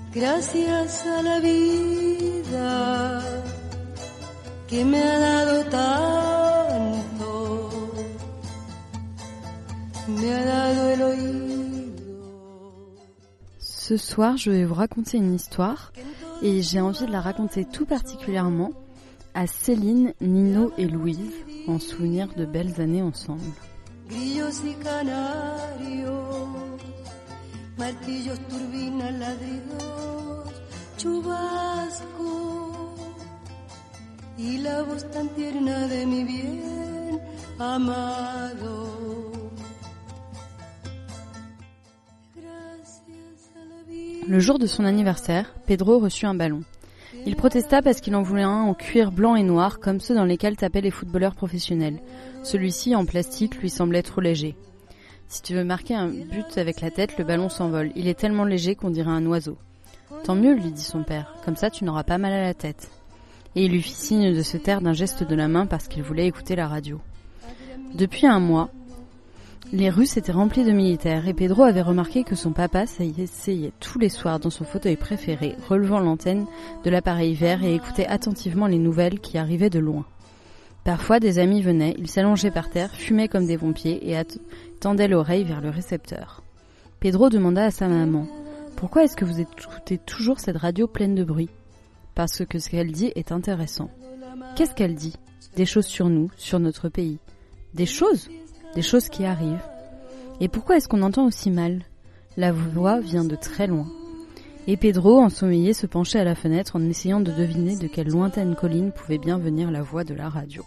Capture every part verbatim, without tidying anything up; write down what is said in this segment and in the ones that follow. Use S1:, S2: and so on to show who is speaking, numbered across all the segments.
S1: Gracias a la vida que me ha dado tanto, me ha dado el oído.
S2: Ce soir, je vais vous raconter une histoire et j'ai envie de la raconter tout particulièrement à Céline, Nino et Louise en souvenir de belles années ensemble.
S1: Grillos y canarios, martillos, turbinas, ladridos, chubasco y la voz tan tierna de mi bien amado.
S2: Le jour de son anniversaire, Pedro reçut un ballon. Il protesta parce qu'il en voulait un en cuir blanc et noir comme ceux dans lesquels tapaient les footballeurs professionnels. Celui-ci, en plastique, lui semblait trop léger. Si tu veux marquer un but avec la tête, le ballon s'envole. Il est tellement léger qu'on dirait un oiseau. Tant mieux, lui dit son père, comme ça tu n'auras pas mal à la tête. Et il lui fit signe de se taire d'un geste de la main parce qu'il voulait écouter la radio. Depuis un mois, les rues s'étaient remplies de militaires et Pedro avait remarqué que son papa s'asseyait tous les soirs dans son fauteuil préféré, relevant l'antenne de l'appareil vert et écoutait attentivement les nouvelles qui arrivaient de loin. Parfois, des amis venaient, ils s'allongeaient par terre, fumaient comme des pompiers et tendaient l'oreille vers le récepteur. Pedro demanda à sa maman « Pourquoi est-ce que vous écoutez toujours cette radio pleine de bruit ?»« Parce que ce qu'elle dit est intéressant. »« Qu'est-ce qu'elle dit ? Des choses sur nous, sur notre pays. »« Des choses ? Des choses qui arrivent. » « Et pourquoi est-ce qu'on entend aussi mal ? La voix vient de très loin. » Et Pedro, ensommeillé, se penchait à la fenêtre en essayant de deviner de quelle lointaine colline pouvait bien venir la voix de la radio.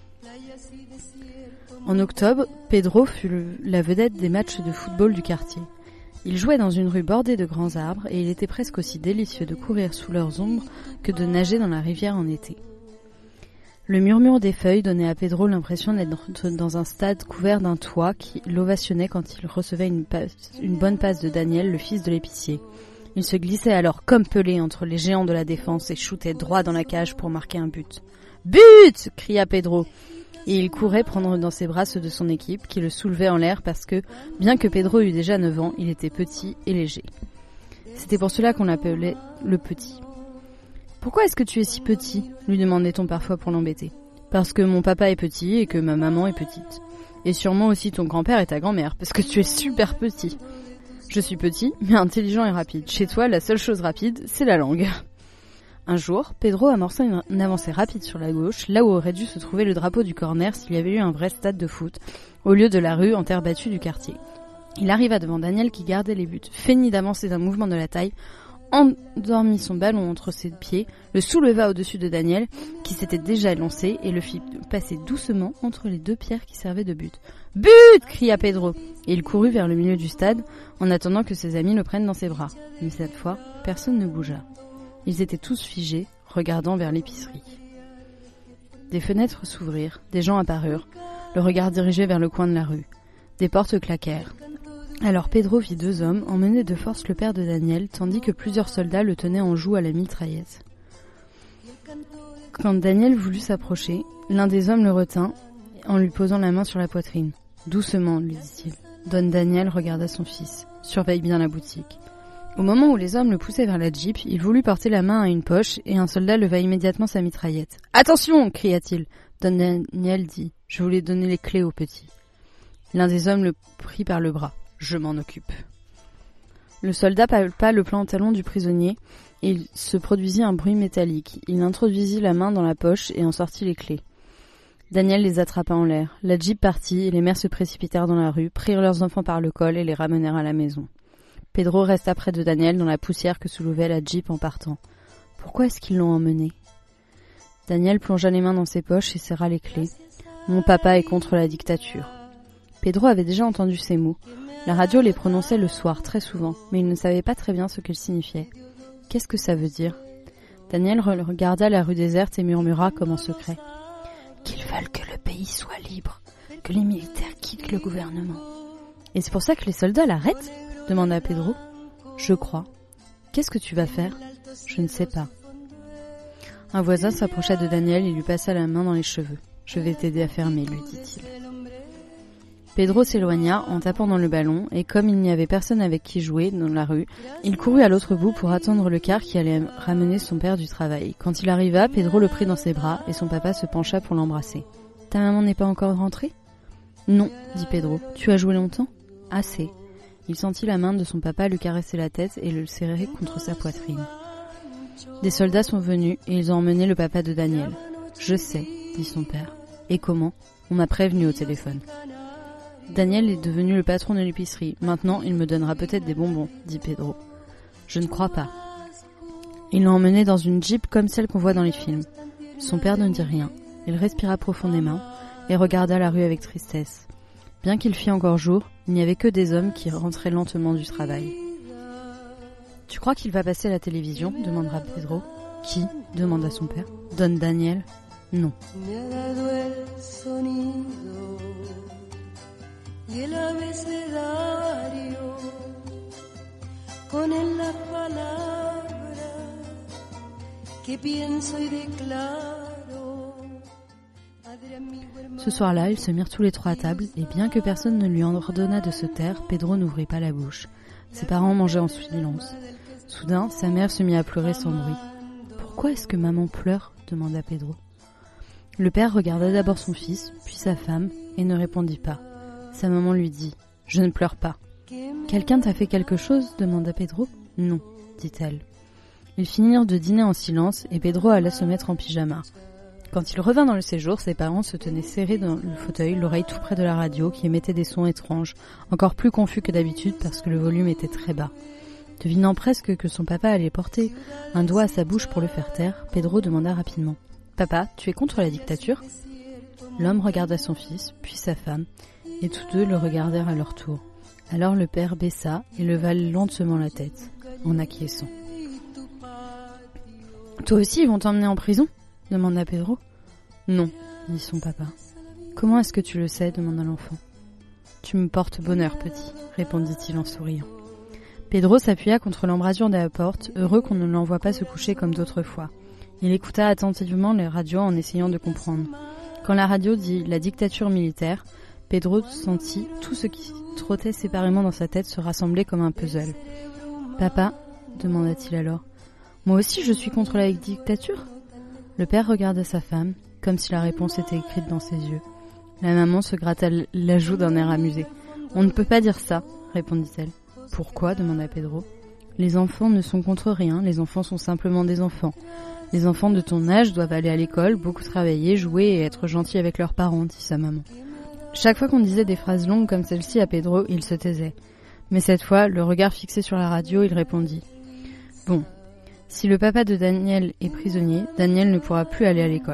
S2: En octobre, Pedro fut le, la vedette des matchs de football du quartier. Il jouait dans une rue bordée de grands arbres et il était presque aussi délicieux de courir sous leurs ombres que de nager dans la rivière en été. Le murmure des feuilles donnait à Pedro l'impression d'être dans un stade couvert d'un toit qui l'ovationnait quand il recevait une, passe, une bonne passe de Daniel, le fils de l'épicier. Il se glissait alors comme Pelé entre les géants de la défense et shootait droit dans la cage pour marquer un but. « But !» cria Pedro. Et il courait prendre dans ses bras ceux de son équipe qui le soulevaient en l'air parce que, bien que Pedro eût déjà neuf ans, il était petit et léger. C'était pour cela qu'on l'appelait le petit. « Pourquoi est-ce que tu es si petit ?» lui demandait-on parfois pour l'embêter. « Parce que mon papa est petit et que ma maman est petite. Et sûrement aussi ton grand-père et ta grand-mère, parce que tu es super petit. » Je suis petit, mais intelligent et rapide. Chez toi, la seule chose rapide, c'est la langue. Un jour, Pedro amorça une avancée rapide sur la gauche, là où aurait dû se trouver le drapeau du corner s'il y avait eu un vrai stade de foot, au lieu de la rue en terre battue du quartier. Il arriva devant Daniel qui gardait les buts, feignit d'avancer d'un mouvement de la taille, endormit son ballon entre ses pieds, le souleva au-dessus de Daniel, qui s'était déjà lancé, et le fit passer doucement entre les deux pierres qui servaient de but. « But !» cria Pedro, et il courut vers le milieu du stade, en attendant que ses amis le prennent dans ses bras. Mais cette fois, personne ne bougea. Ils étaient tous figés, regardant vers l'épicerie. Des fenêtres s'ouvrirent, des gens apparurent, le regard dirigé vers le coin de la rue. Des portes claquèrent. Alors Pedro vit deux hommes emmener de force le père de Daniel, tandis que plusieurs soldats le tenaient en joue à la mitraillette. Quand Daniel voulut s'approcher, l'un des hommes le retint en lui posant la main sur la poitrine. « Doucement, lui dit-il. » Don Daniel regarda son fils. « Surveille bien la boutique. » Au moment où les hommes le poussaient vers la jeep, il voulut porter la main à une poche et un soldat leva immédiatement sa mitraillette. « Attention !» cria-t-il. Don Daniel dit « Je voulais donner les clés au petit. » L'un des hommes le prit par le bras. « Je m'en occupe. » Le soldat palpa le pantalon du prisonnier et il se produisit un bruit métallique. Il introduisit la main dans la poche et en sortit les clés. Daniel les attrapa en l'air. La jeep partit et les mères se précipitèrent dans la rue, prirent leurs enfants par le col et les ramenèrent à la maison. Pedro resta près de Daniel dans la poussière que soulevait la jeep en partant. Pourquoi est-ce qu'ils l'ont emmené ? Daniel plongea les mains dans ses poches et serra les clés. Mon papa est contre la dictature. Pedro avait déjà entendu ces mots. La radio les prononçait le soir très souvent, mais il ne savait pas très bien ce qu'ils signifiaient. Qu'est-ce que ça veut dire ? Daniel regarda la rue déserte et murmura comme en secret. Qu'ils veulent que le pays soit libre, que les militaires quittent le gouvernement. Et c'est pour ça que les soldats l'arrêtent ? Demanda Pedro. Je crois. Qu'est-ce que tu vas faire ? Je ne sais pas. Un voisin s'approcha de Daniel et lui passa la main dans les cheveux. Je vais t'aider à fermer, lui dit-il. Pedro s'éloigna en tapant dans le ballon et comme il n'y avait personne avec qui jouer dans la rue, il courut à l'autre bout pour attendre le car qui allait ramener son père du travail. Quand il arriva, Pedro le prit dans ses bras et son papa se pencha pour l'embrasser. « Ta maman n'est pas encore rentrée ?»« Non, dit Pedro. Tu as joué longtemps ?»« Assez. » Il sentit la main de son papa lui caresser la tête et le serrer contre sa poitrine. Des soldats sont venus et ils ont emmené le papa de Daniel. « Je sais, dit son père. Et comment ? On m'a prévenu au téléphone. » Daniel est devenu le patron de l'épicerie. Maintenant, il me donnera peut-être des bonbons, dit Pedro. Je ne crois pas. Il l'a emmené dans une jeep comme celle qu'on voit dans les films. Son père ne dit rien. Il respira profondément et regarda la rue avec tristesse. Bien qu'il fît encore jour, il n'y avait que des hommes qui rentraient lentement du travail. « Tu crois qu'il va passer à la télévision ?» demandera Pedro. « Qui ?» demanda son père. « Don Daniel ?»« Non. »
S1: Y el abecedario con la palabra que pienso y declaro.
S2: Ce soir-là, ils se mirent tous les trois à table et bien que personne ne lui ordonna de se taire, Pedro n'ouvrit pas la bouche. Ses parents mangeaient en silence. Soudain, sa mère se mit à pleurer sans bruit. « Pourquoi est-ce que maman pleure ?» demanda Pedro. Le père regarda d'abord son fils, puis sa femme, et ne répondit pas. Sa maman lui dit « Je ne pleure pas. »« Quelqu'un t'a fait quelque chose ?» demanda Pedro. « Non, dit-elle. » Ils finirent de dîner en silence et Pedro alla se mettre en pyjama. Quand il revint dans le séjour, ses parents se tenaient serrés dans le fauteuil, l'oreille tout près de la radio qui émettait des sons étranges, encore plus confus que d'habitude parce que le volume était très bas. Devinant presque que son papa allait porter un doigt à sa bouche pour le faire taire, Pedro demanda rapidement « Papa, tu es contre la dictature ?» L'homme regarda son fils, puis sa femme, et tous deux le regardèrent à leur tour. Alors le père baissa et leva lentement la tête, en acquiesçant. « Toi aussi, ils vont t'emmener en prison ?» demanda Pedro. « Non, dit son papa. »« Comment est-ce que tu le sais ?» demanda l'enfant. « Tu me portes bonheur, petit, » répondit-il en souriant. Pedro s'appuya contre l'embrasure de la porte, heureux qu'on ne l'envoie pas se coucher comme d'autres fois. Il écouta attentivement les radios en essayant de comprendre. Quand la radio dit « la dictature militaire », Pedro sentit tout ce qui trottait séparément dans sa tête se rassembler comme un puzzle. « Papa ?» demanda-t-il alors. « Moi aussi je suis contre la dictature ?» Le père regarda sa femme, comme si la réponse était écrite dans ses yeux. La maman se gratta la joue d'un air amusé. « On ne peut pas dire ça, » répondit-elle. « Pourquoi ?» demanda Pedro. « Les enfants ne sont contre rien, les enfants sont simplement des enfants. Les enfants de ton âge doivent aller à l'école, beaucoup travailler, jouer et être gentils avec leurs parents, dit sa maman. Chaque fois qu'on disait des phrases longues comme celle-ci à Pedro, il se taisait. Mais cette fois, le regard fixé sur la radio, il répondit. « Bon, si le papa de Daniel est prisonnier, Daniel ne pourra plus aller à l'école. »«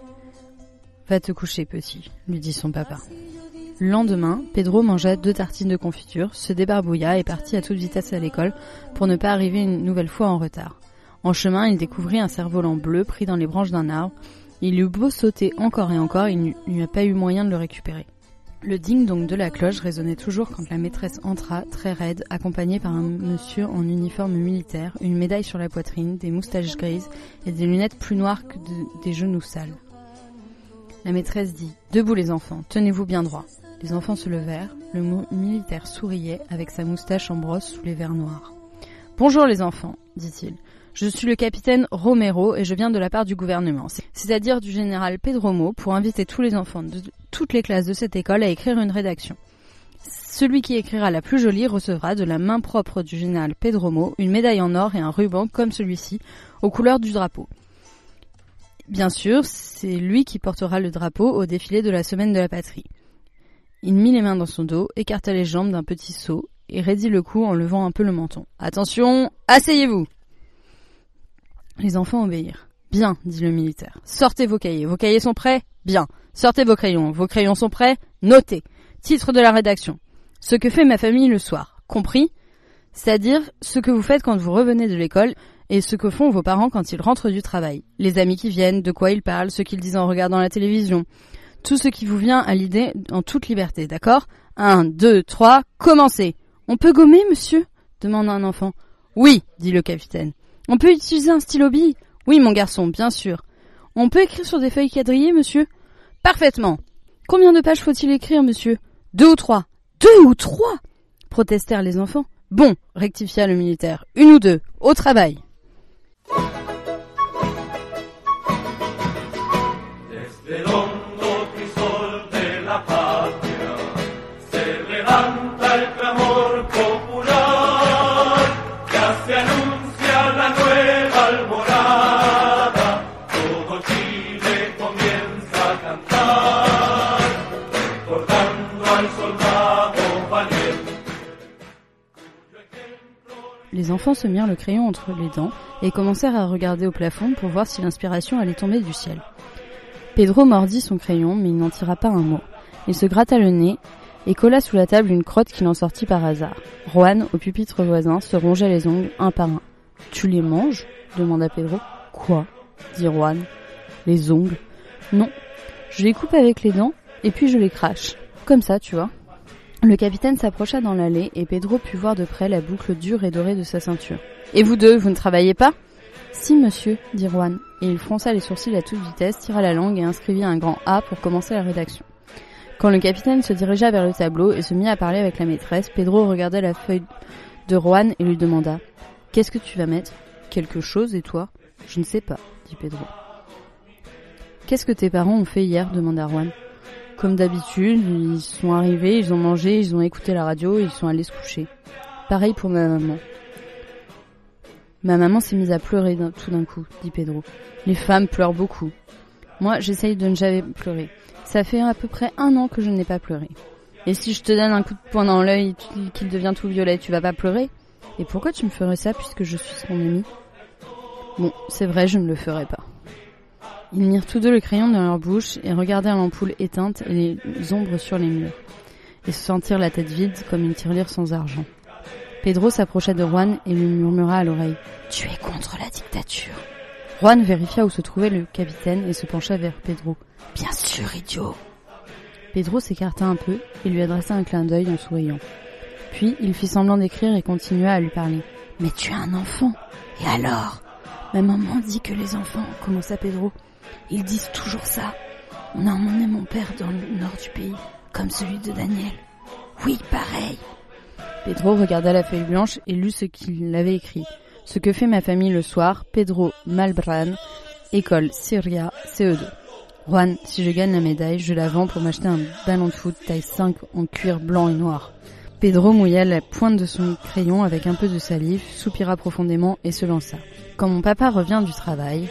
S2: Va te coucher, petit, » lui dit son papa. Le lendemain, Pedro mangea deux tartines de confiture, se débarbouilla et partit à toute vitesse à l'école pour ne pas arriver une nouvelle fois en retard. En chemin, il découvrit un cerf-volant bleu pris dans les branches d'un arbre. Il eut beau sauter encore et encore, il n'y a pas eu moyen de le récupérer. Le ding-dong de la cloche résonnait toujours quand la maîtresse entra, très raide, accompagnée par un monsieur en uniforme militaire, une médaille sur la poitrine, des moustaches grises et des lunettes plus noires que de, des genoux sales. La maîtresse dit « Debout les enfants, tenez-vous bien droit ». Les enfants se levèrent, le militaire souriait avec sa moustache en brosse sous les verres noirs. « Bonjour les enfants, dit-il. Je suis le capitaine Romero et je viens de la part du gouvernement, c'est-à-dire du général Pedromo, pour inviter tous les enfants de toutes les classes de cette école à écrire une rédaction. Celui qui écrira la plus jolie recevra de la main propre du général Pedromo une médaille en or et un ruban comme celui-ci, aux couleurs du drapeau. Bien sûr, c'est lui qui portera le drapeau au défilé de la semaine de la patrie. Il mit les mains dans son dos, écarta les jambes d'un petit saut et raidit le cou en levant un peu le menton. « Attention, asseyez-vous !» Les enfants obéirent. « Bien, dit le militaire. Sortez vos cahiers. Vos cahiers sont prêts ? Bien. Sortez vos crayons. Vos crayons sont prêts ? Notez. Titre de la rédaction. Ce que fait ma famille le soir. Compris ? C'est-à-dire ce que vous faites quand vous revenez de l'école et ce que font vos parents quand ils rentrent du travail. Les amis qui viennent, de quoi ils parlent, ce qu'ils disent en regardant la télévision. Tout ce qui vous vient à l'idée en toute liberté, d'accord ? Un, deux, trois, commencez. On peut gommer, monsieur ? demanda un enfant. Oui, dit le capitaine. On peut utiliser un stylo bille ? Oui, mon garçon, bien sûr. On peut écrire sur des feuilles quadrillées, monsieur ? Parfaitement. Combien de pages faut-il écrire, monsieur ? Deux ou trois. Deux ou trois, protestèrent les enfants. Bon, rectifia le militaire. Une ou deux, au travail. Les enfants se mirent le crayon entre les dents et commencèrent à regarder au plafond pour voir si l'inspiration allait tomber du ciel. Pedro mordit son crayon, mais il n'en tira pas un mot. Il se gratta le nez et colla sous la table une crotte qu'il en sortit par hasard. Juan, au pupitre voisin, se rongeait les ongles un par un. « Tu les manges ?» demanda Pedro. « Quoi ?» dit Juan. « Les ongles. Non, je les coupe avec les dents et puis je les crache. Comme ça, tu vois. » Le capitaine s'approcha dans l'allée et Pedro put voir de près la boucle dure et dorée de sa ceinture. « Et vous deux, vous ne travaillez pas ?»« Si, monsieur, » dit Juan, et il fronça les sourcils à toute vitesse, tira la langue et inscrivit un grand A pour commencer la rédaction. Quand le capitaine se dirigea vers le tableau et se mit à parler avec la maîtresse, Pedro regarda la feuille de Juan et lui demanda « Qu'est-ce que tu vas mettre ? Quelque chose, et toi ? » « Je ne sais pas, » dit Pedro. « Qu'est-ce que tes parents ont fait hier ? » demanda Juan. Comme d'habitude, ils sont arrivés, ils ont mangé, ils ont écouté la radio et ils sont allés se coucher. Pareil pour ma maman. Ma maman s'est mise à pleurer d'un, tout d'un coup, dit Pedro. Les femmes pleurent beaucoup. Moi, j'essaye de ne jamais pleurer. Ça fait à peu près un an que je n'ai pas pleuré. Et si je te donne un coup de poing dans l'œil qu'il devient tout violet, tu vas pas pleurer ? Et pourquoi tu me ferais ça puisque je suis ton ami ? Bon, c'est vrai, je ne le ferai pas. Ils mirent tous deux le crayon dans leur bouche et regardèrent l'ampoule éteinte et les ombres sur les murs, et se sentirent la tête vide comme une tirelire sans argent. Pedro s'approcha de Juan et lui murmura à l'oreille « Tu es contre la dictature !» Juan vérifia où se trouvait le capitaine et se pencha vers Pedro. « Bien sûr, idiot !» Pedro s'écarta un peu et lui adressa un clin d'œil en souriant. Puis il fit semblant d'écrire et continua à lui parler. « Mais tu es un enfant, et alors ?» « Ma maman dit que les enfants, » commença Pedro. « Ils disent toujours ça. On a emmené mon père dans le nord du pays, comme celui de Daniel. Oui, pareil. » Pedro regarda la feuille blanche et lut ce qu'il avait écrit. « Ce que fait ma famille le soir, Pedro Malbran, école Syria, C E deux. Juan, si je gagne la médaille, je la vends pour m'acheter un ballon de foot taille cinq en cuir blanc et noir. » Pedro mouilla la pointe de son crayon avec un peu de salive, soupira profondément et se lança. Quand mon papa revient du travail...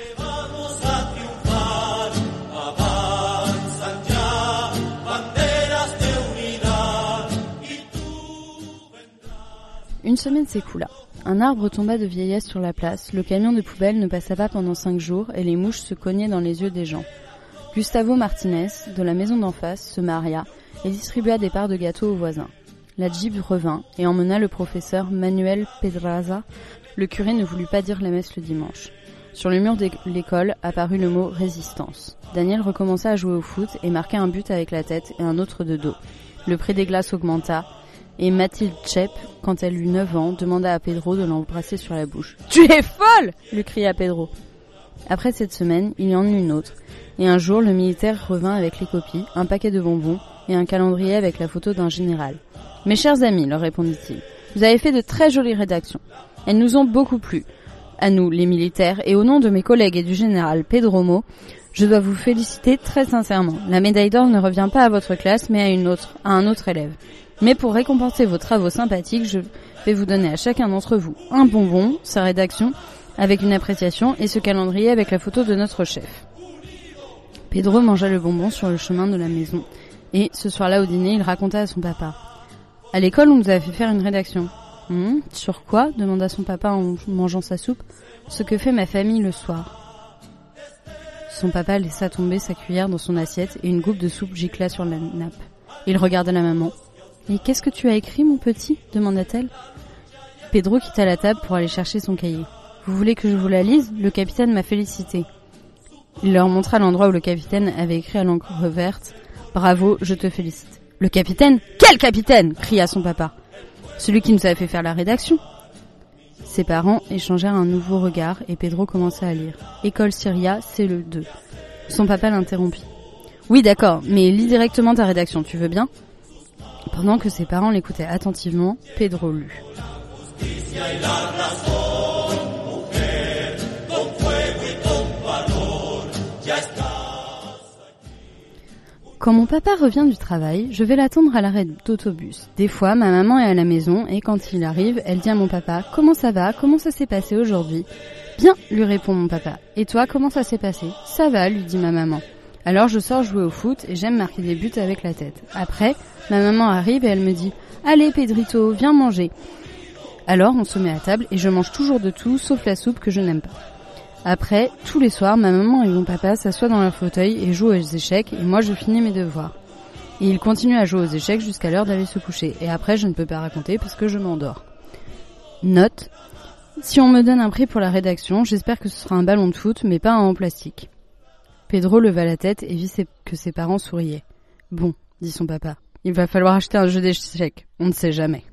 S2: Une semaine s'écoula. Un arbre tomba de vieillesse sur la place, le camion de poubelle ne passa pas pendant cinq jours et les mouches se cognaient dans les yeux des gens. Gustavo Martinez, de la maison d'en face, se maria et distribua des parts de gâteaux aux voisins. La Jeep revint et emmena le professeur Manuel Pedraza. Le curé ne voulut pas dire la messe le dimanche. Sur le mur de l'école apparut le mot « résistance ». Daniel recommença à jouer au foot et marqua un but avec la tête et un autre de dos. Le prix des glaces augmenta et Mathilde Chep, quand elle eut neuf ans, demanda à Pedro de l'embrasser sur la bouche. « Tu es folle !» lui cria Pedro. Après cette semaine, il y en eut une autre. Et un jour, le militaire revint avec les copies, un paquet de bonbons et un calendrier avec la photo d'un général. « Mes chers amis, leur répondit-il, vous avez fait de très jolies rédactions. Elles nous ont beaucoup plu. À nous, les militaires, et au nom de mes collègues et du général Pedromo, je dois vous féliciter très sincèrement. La médaille d'or ne revient pas à votre classe, mais à une autre, à un autre élève. Mais pour récompenser vos travaux sympathiques, je vais vous donner à chacun d'entre vous un bonbon, sa rédaction, avec une appréciation, et ce calendrier avec la photo de notre chef. » Pedro mangea le bonbon sur le chemin de la maison, et ce soir-là au dîner, il raconta à son papa. « À l'école, on nous a fait faire une rédaction. » Hum, « Sur quoi ?» demanda son papa en mangeant sa soupe. « Ce que fait ma famille le soir. » Son papa laissa tomber sa cuillère dans son assiette et une goutte de soupe gicla sur la nappe. Il regarda la maman. « Et qu'est-ce que tu as écrit, mon petit ?» demanda-t-elle. Pedro quitta la table pour aller chercher son cahier. « Vous voulez que je vous la lise ? Le capitaine m'a félicité. » Il leur montra l'endroit où le capitaine avait écrit à l'encre verte « Bravo, je te félicite. »« Le capitaine ? Quel capitaine ?» cria son papa. « Celui qui nous a fait faire la rédaction. » Ses parents échangèrent un nouveau regard et Pedro commença à lire. « École Syria, c'est le deux. » Son papa l'interrompit. « Oui, d'accord, mais lis directement ta rédaction, tu veux bien ?» Pendant que ses parents l'écoutaient attentivement, Pedro lut. Quand mon papa revient du travail, je vais l'attendre à l'arrêt d'autobus. Des fois, ma maman est à la maison et quand il arrive, elle dit à mon papa « Comment ça va ? Comment ça s'est passé aujourd'hui ?» « Bien !» lui répond mon papa. « Et toi, comment ça s'est passé ?»« Ça va » lui dit ma maman. Alors je sors jouer au foot et j'aime marquer des buts avec la tête. Après, ma maman arrive et elle me dit « Allez Pedrito, viens manger !» Alors on se met à table et je mange toujours de tout sauf la soupe que je n'aime pas. Après, tous les soirs, ma maman et mon papa s'assoient dans leur fauteuil et jouent aux échecs et moi je finis mes devoirs. Et ils continuent à jouer aux échecs jusqu'à l'heure d'aller se coucher. Et après, je ne peux pas raconter parce que je m'endors. Note. Si on me donne un prix pour la rédaction, j'espère que ce sera un ballon de foot, mais pas un en plastique. Pedro leva la tête et vit ses... que ses parents souriaient. Bon, dit son papa, il va falloir acheter un jeu d'échecs, on ne sait jamais.